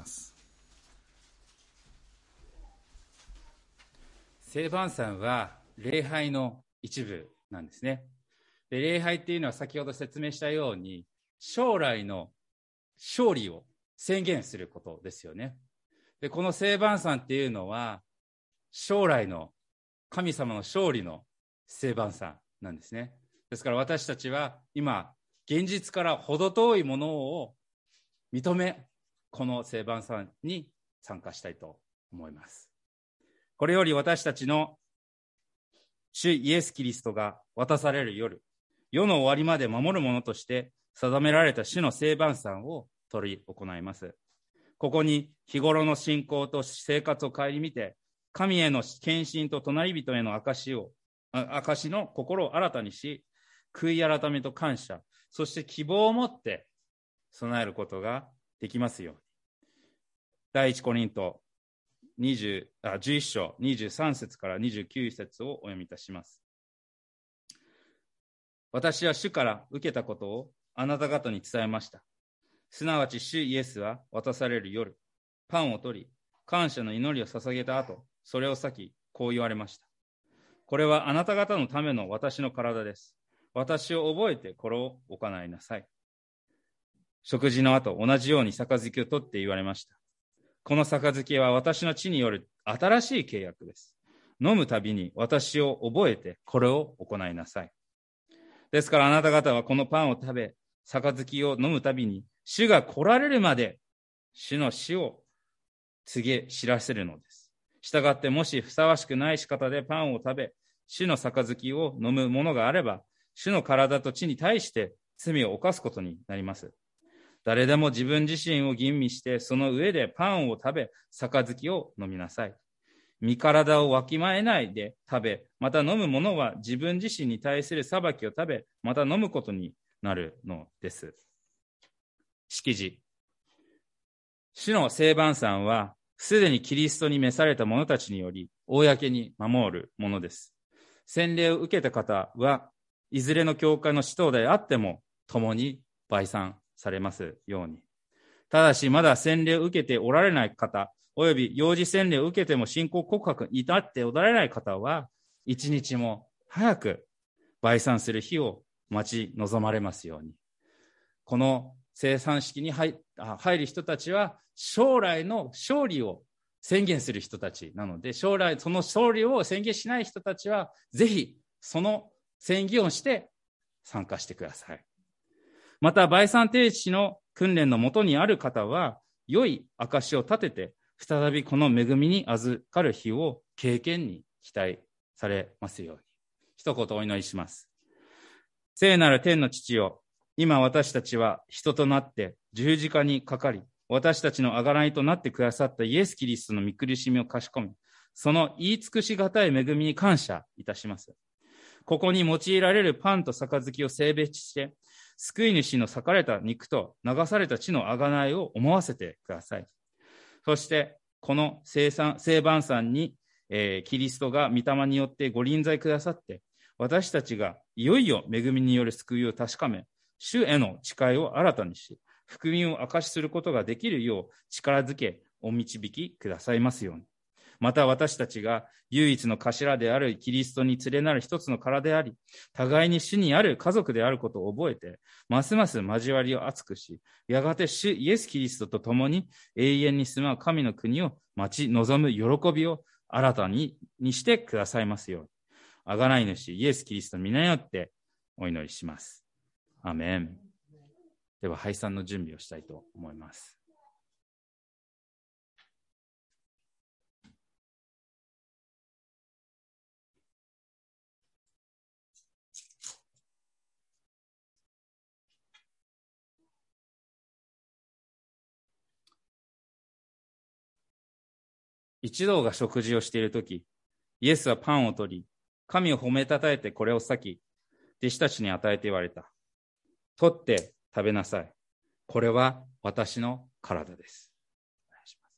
S2: 聖晩餐は礼拝の一部なんですね。で、礼拝っていうのは先ほど説明したように将来の勝利を宣言することですよね。で、この聖晩餐っていうのは将来の神様の勝利の聖晩餐なんですね。ですから私たちは今現実から程遠いものを認め、この聖晩餐に参加したいと思います。これより私たちの主イエス・キリストが渡される夜、世の終わりまで守るものとして定められた主の聖晩餐を取り行います。ここに日頃の信仰と生活を顧みて、神への献身と隣人への証を、証の心を新たにし、悔い改めと感謝、そして希望を持って備えることができますように。第一コリントにじゅうあじゅういっ章にじゅうさん節からにじゅうきゅう節をお読みいたします。私は主から受けたことをあなた方に伝えました。すなわち主イエスは渡される夜、パンを取り、感謝の祈りを捧げた後、それを裂き、こう言われました。これはあなた方のための私の体です。私を覚えてこれを行いなさい。食事の後、同じように杯を取って言われました。この杯は私の血による新しい契約です。飲むたびに私を覚えてこれを行いなさい。ですからあなた方はこのパンを食べ、杯を飲むたびに、主が来られるまで、主の死を告げ知らせるのです。したがってもしふさわしくない仕方でパンを食べ、主の杯を飲むものがあれば、主の体と血に対して罪を犯すことになります。誰でも自分自身を吟味して、その上でパンを食べ、杯を飲みなさい。身体をわきまえないで食べ、また飲むものは自分自身に対する裁きを食べ、また飲むことになるのです。式辞。主の聖晩餐は、すでにキリストに召された者たちにより、公に守るものです。洗礼を受けた方は、いずれの教会の使徒であっても、共に売賛されますように。ただし、まだ洗礼を受けておられない方、および幼児洗礼を受けても信仰告白に至っておられない方は、一日も早く売賛する日を待ち望まれますように。この生産式に入る人たちは、将来の勝利を宣言する人たちなので、将来その勝利を宣言しない人たちは、ぜひその宣言をして参加してください。また、売賛停止の訓練のもとにある方は、良い証を立てて、再びこの恵みに預かる日を経験に期待されますように。一言お祈りします。聖なる天の父よ、今私たちは人となって十字架にかかり、私たちの贖いとなってくださったイエス・キリストの御苦しみをかしこみ、その言い尽くしがたい恵みに感謝いたします。ここに用いられるパンと杯を聖別して、救い主の裂かれた肉と流された血の贖いを思わせてください。そして、この聖晩餐に、えー、キリストが御霊によってご臨在くださって、私たちがいよいよ恵みによる救いを確かめ、主への誓いを新たにし、福音を証しすることができるよう力づけ、お導きくださいますように。また私たちが唯一の頭であるキリストに連れなる一つの体であり、互いに主にある家族であることを覚えて、ますます交わりを厚くし、やがて主イエス・キリストと共に永遠に住まう神の国を待ち望む喜びを新たににしてくださいますように。贖い主イエス・キリストの皆によってお祈りします。アーメン。では拝賛の準備をしたいと思います。一同が食事をしているとき、イエスはパンを取り、神を褒めたたえてこれを裂き、弟子たちに与えて言われた。取って食べなさい。これは私の体です。お願いします。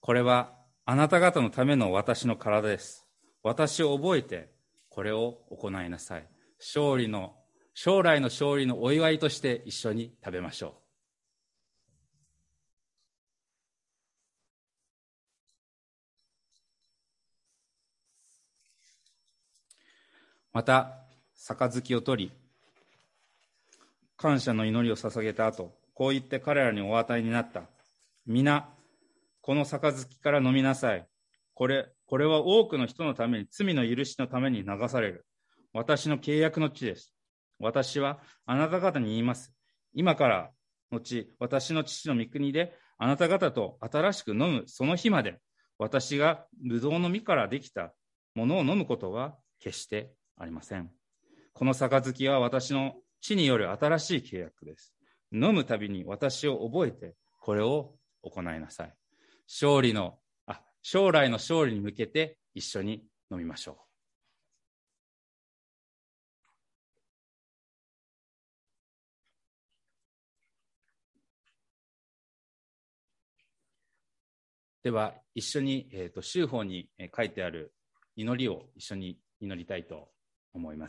S2: これはあなた方のための私の体です。私を覚えてこれを行いなさい。勝利の将来の勝利のお祝いとして一緒に食べましょう。また杯を取り、感謝の祈りを捧げた後、こう言って彼らにお与えになった。皆この杯から飲みなさい。これこれは多くの人のために、罪の許しのために流される私の契約の地です。私はあなた方に言います。今からのち、私の父の御国であなた方と新しく飲むその日まで、私がブドウの実からできたものを飲むことは決してありません。この杯は私の地による新しい契約です。飲むたびに私を覚えてこれを行いなさい。勝利のあ将来の勝利に向けて一緒に飲みましょう。では一緒に、えーと、修法に書いてある祈りを一緒に祈りたいと思います。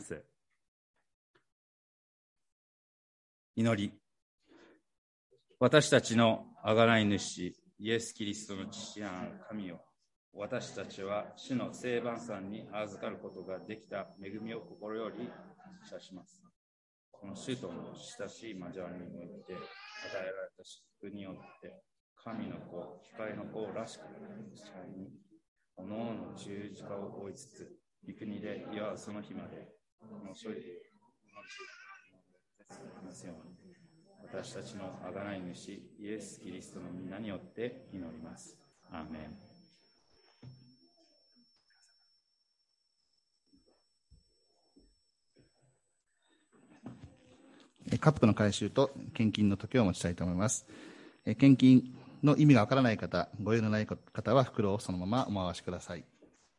S2: 祈り。私たちの贖い主イエス・キリストの父なる神よ、私たちは主の聖晩餐に預かることができた恵みを心より謝します。この主との親しい交わりにおいて与えられた祝福によって、神の子、光の子らしく、誓いに、おのおの十字架を追いつつ、御国で祝うその日まで、この勝利でますように。私たちの贖い主イエス・キリストの皆によって祈ります。アーメ
S1: ン。カップの回収と献金の時を持ちたいと思います。献金の意味がわからない方、ご用のない方は袋をそのままお回しください。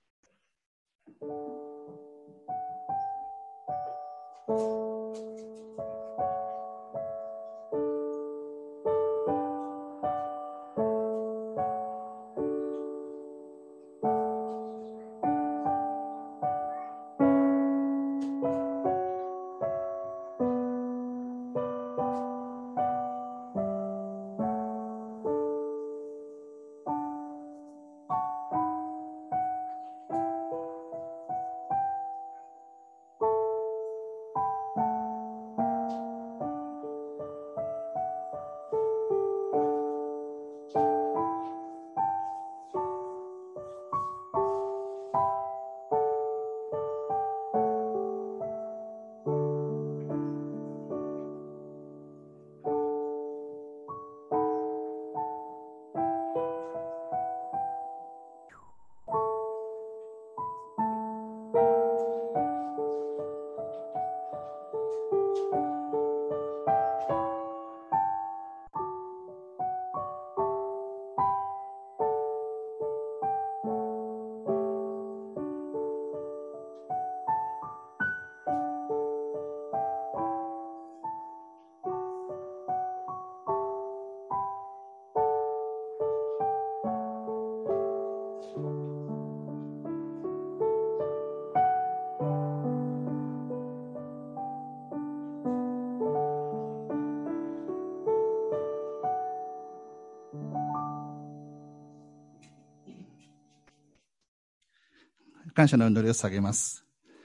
S1: 感謝の祈りを捧げます。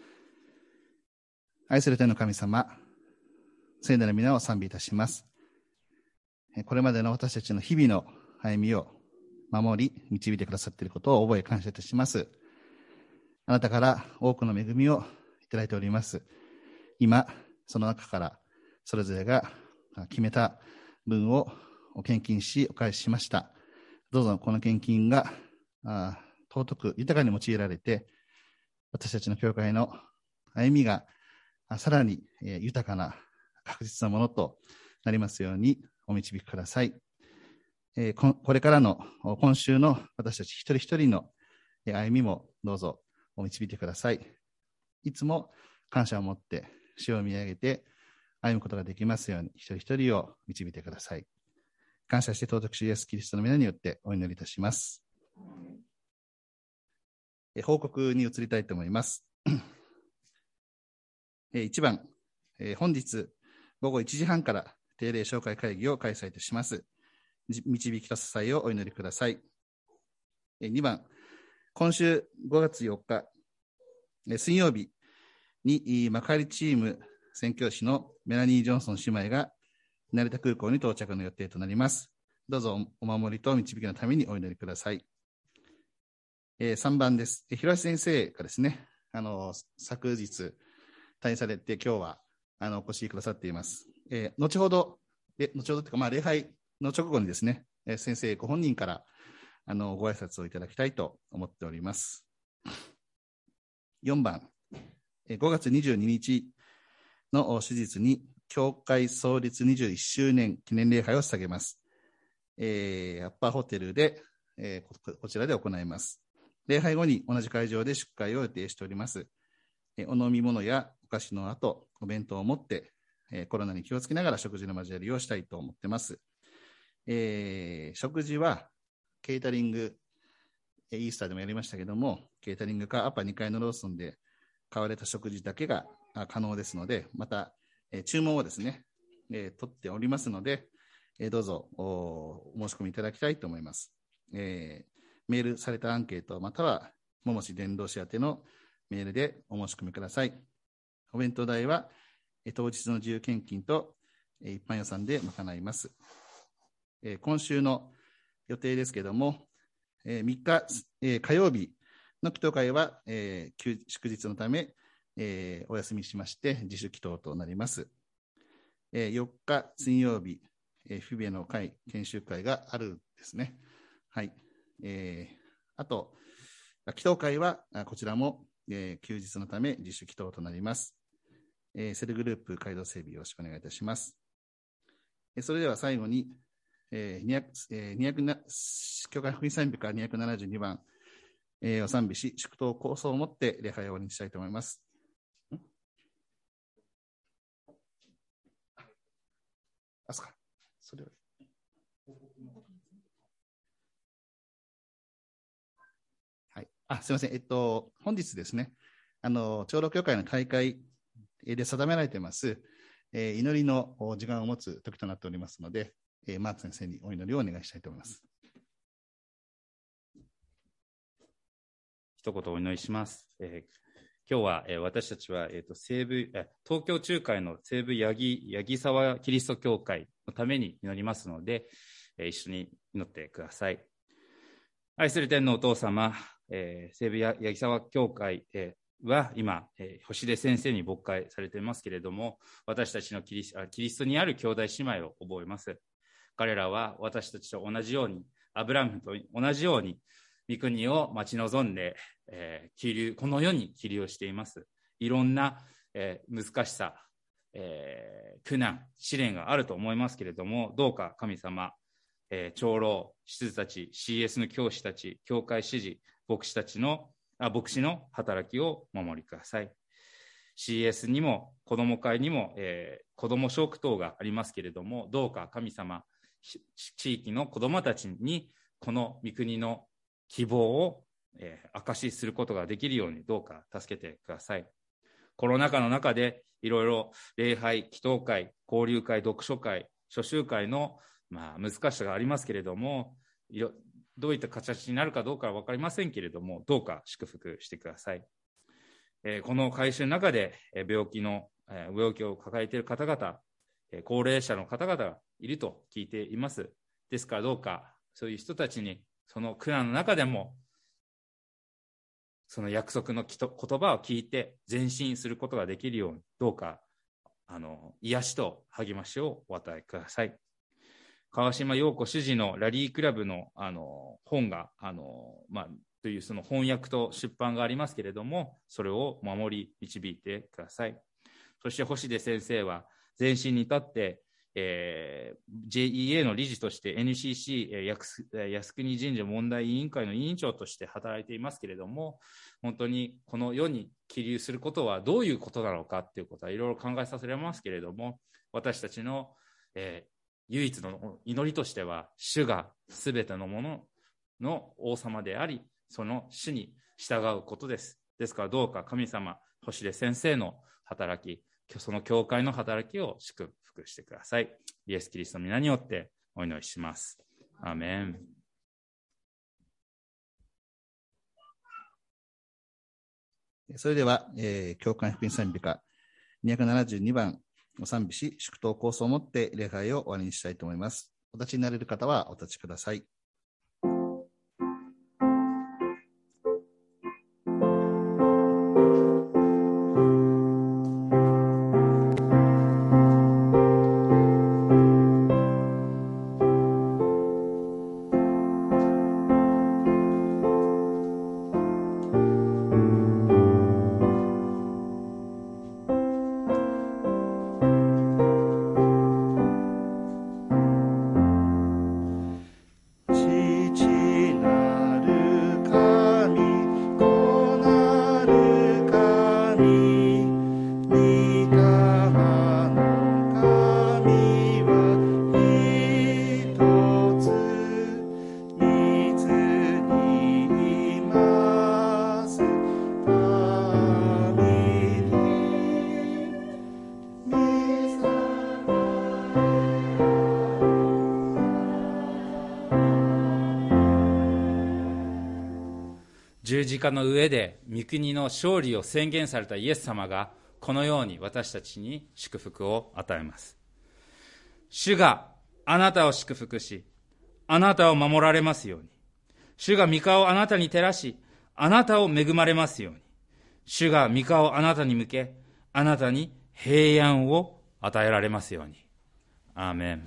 S1: 愛する天の神様、聖なる皆を賛美いたします。これまでの私たちの日々の歩みを守り、導いてくださっていることを覚え感謝いたします。あなたから多くの恵みをいただいております。今、その中からそれぞれが決めた分を献金し、お返ししました。どうぞこの献金が尊く豊かに用いられて、私たちの教会の歩みがさらに豊かな確実なものとなりますようにお導きください。これからの今週の私たち一人一人の歩みもどうぞお導いてください。いつも感謝を持って主を見上げて歩むことができますように一人一人を導いてください。感謝して尊く主イエスキリストの皆によってお祈りいたします。 報告に移りたいと思います。いちばん、本日午後いちじはんから定例紹介会議を開催いたします。導きと支えをお祈りください。にばん、今週ごがつよっか、水曜日に幕張チーム宣教師のメラニー・ジョンソン姉妹が成田空港に到着の予定となります。どうぞお守りと導きのためにお祈りください。さんばんです。広瀬先生がですね、あの昨日退院されて今日はあのお越しくださっています。えー、後ほど、え後ほどというか、まあ、礼拝の直後にですね、えー、先生ご本人からあのご挨拶をいただきたいと思っております。よんばん、えー、ごがつにじゅうににちの手術に教会創立にじゅういっしゅうねん記念礼拝を捧げます。えー、アッパーホテルで、えー、こ, こちらで行います。礼拝後に同じ会場で祝会を予定しております。えー、お飲み物やお菓子の後、お弁当を持って、えー、コロナに気をつけながら食事の交わりをしたいと思っています。えー、食事はケータリング、イースターでもやりましたけども、ケータリングかアッパーにかいのローソンで買われた食事だけが可能ですので、また、えー、注文をですね、えー、取っておりますので、えー、どうぞ お, お申し込みいただきたいと思います。えー、メールされたアンケートまたは桃地伝道師宛てのメールでお申し込みください。お弁当代は、えー、当日の自由献金と、えー、一般予算で賄います。えー、今週の予定ですけれども、えー、みっか、えー、火曜日の祈祷会は、えー、祝日のため、えー、お休みしまして自主祈祷となります。えー、よっか水曜日、えー、フィベの会研修会があるんですね。はい。えー、あと祈祷会はこちらも、えー、休日のため自主祈祷となります。えー、セルグループ街道整備よろしくお願いいたします。えー、それでは最後に、えー、にひゃく、えー、にひゃくな教会福音賛美からにひゃくななじゅうにばん、えー、お賛美し祝祷構想をもって礼拝を終わりにしたいと思います。あ、そうか。それは。はい。あ、すみません。えっと、本日ですね、あの、長老教会の大会で定められています、えー、祈りの時間を持つ時となっておりますので、えー、マーク先生にお祈りをお願いしたいと思います。
S2: 一言お祈りします。えー今日は、えー、私たちは、えーと、西部、え東京中会の西部八木、八木沢キリスト教会のために祈りますので、えー、一緒に祈ってください。愛する天のお父様、えー、西部八木沢教会、えー、は今、えー、星出先生に牧会されていますけれども、私たちのキリス、キリストにある兄弟姉妹を覚えます。彼らは私たちと同じように、アブラムと同じように、御国を待ち望んで、えー、起立この世に起立をしています。いろんな、えー、難しさ、えー、苦難、試練があると思いますけれども、どうか神様、えー、長老、執事たち、シーエス の教師たち、教会司事、牧師たちのあ牧師の働きを守りください。シーエス にも子ども会にも、えー、子ども食堂がありますけれども、どうか神様、地域の子どもたちにこの御国の希望を、えー、証しすることができるようにどうか助けてください。コロナ禍の中でいろいろ礼拝、祈祷会、交流会、読書会、書集会の、まあ、難しさがありますけれども、どういった形になるかどうかは分かりませんけれども、どうか祝福してください。えー、この改修の中で病気の、えー、病気を抱えている方々、高齢者の方々がいると聞いています。ですからどうかそういう人たちにその苦難の中でもその約束の言葉を聞いて前進することができるようにどうかあの癒しと励ましをお与えください。川島陽子主事のラリークラブの、あの本があの、まあ、というその翻訳と出版がありますけれども、それを守り導いてください。そして星出先生は前進に立って、えー、ジェイイーエー の理事として エヌシーシー 靖国神社問題委員会の委員長として働いていますけれども、本当にこの世に起立することはどういうことなのかということはいろいろ考えさせられますけれども、私たちの、えー、唯一の祈りとしては主がすべてのものの王様であり、その主に従うことです。ですからどうか神様、星出先生の働き、その教会の働きを祝福してください。イエス・キリストの皆によってお祈りします。アーメン。
S1: それでは、えー、教会福音賛美歌にひゃくななじゅうにばんを賛美し、祝祷構想をもって礼拝を終わりにしたいと思います。お立ちになれる方はお立ちください。
S2: 十字架の上で御国の勝利を宣言されたイエス様がこのように私たちに祝福を与えます。主があなたを祝福し、あなたを守られますように。主が御顔をあなたに照らし、あなたを恵まれますように。主が御顔をあなたに向け、あなたに平安を与えられますように。アーメン。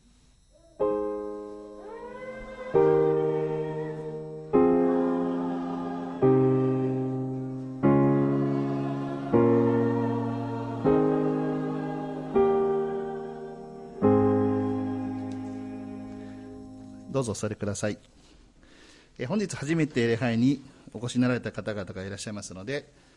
S1: どうぞお座りください。え本日初めて礼拝にお越しになられた方々がいらっしゃいますので、